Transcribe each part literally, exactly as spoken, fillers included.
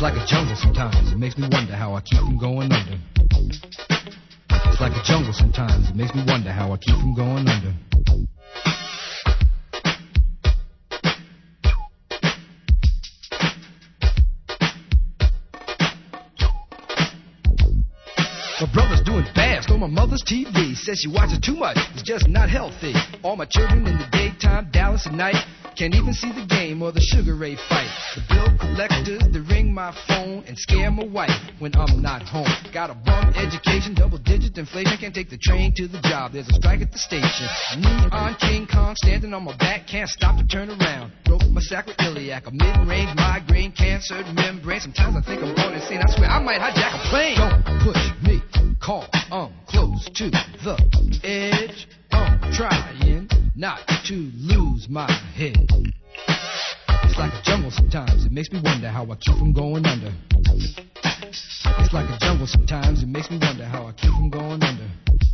like a jungle sometimes. It makes me wonder how I keep from going under. It's like a jungle sometimes. It makes me wonder how I keep from going under. My brother's doing fast on my mother's T V. Says she watches too much, it's just not healthy. All my children in the daytime, Dallas at night. Can't even see the game or the Sugar Ray fight. The bill collectors, they ring my phone and scare my wife when I'm not home. Got a bum education, double digit inflation. Can't take the train to the job, there's a strike at the station. Neon King Kong standing on my back, can't stop to turn around. Broke my sacroiliac, a mid-range migraine, cancer membrane. Sometimes I think I'm going insane, I swear I might hijack a plane. Don't push me, call, I'm close to the edge. I'm trying not to lose my head. It's like a jungle sometimes, it makes me wonder how I keep from going under. It's like a jungle sometimes, it makes me wonder how I keep from going under.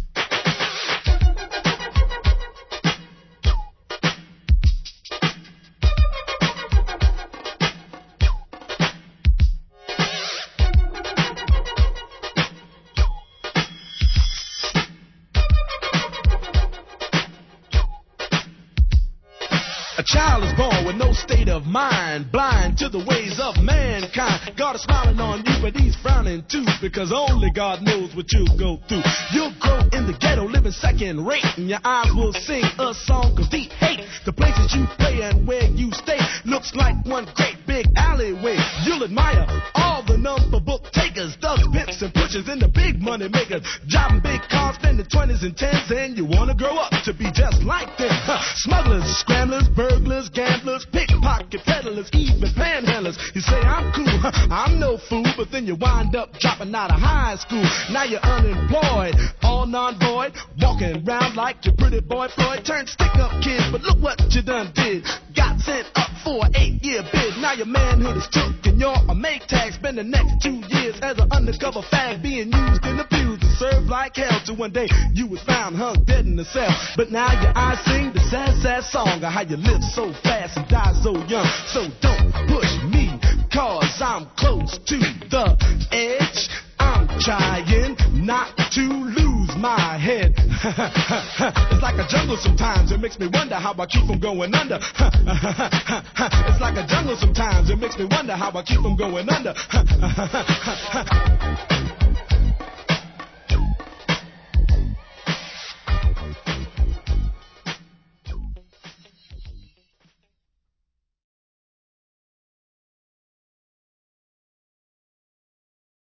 A child is born with no state of mind, blind to the ways of mankind. God is smiling on you, but he's frowning too, because only God knows what you'll go through. You'll grow in the ghetto, living second rate, and your eyes will sing a song of deep hate. The places you play and where you stay looks like one great big alleyway. You'll admire all the number book takers, thugs, pimps, and pushers, and the big money makers, driving big cars, spending twenties and tens, and you wanna grow up to be just like them. Huh. Smugglers, scramblers, burglars, gamblers, pickpocket peddlers, even panhandlers. You say I'm cool, huh, I'm no fool, but then you wind up dropping out of high school. Now you're unemployed, all non-void, walking around like your pretty boy Floyd. Turned stick-up kid, but look what you done did. Got sent up for an eight-year bid. Now your manhood is took and you're a make tag. Spend the next two years as an undercover fag, being used and abused and served like hell. Till one day you was found hung dead in the cell. But now your eyes sing the sad, sad song of how you live so fast and die so young. So don't push me, cause I'm close to the edge. I'm trying not to lose my head. It's like a jungle sometimes, it makes me wonder how I keep from going under. It's like a jungle sometimes, it makes me wonder how I keep from going under.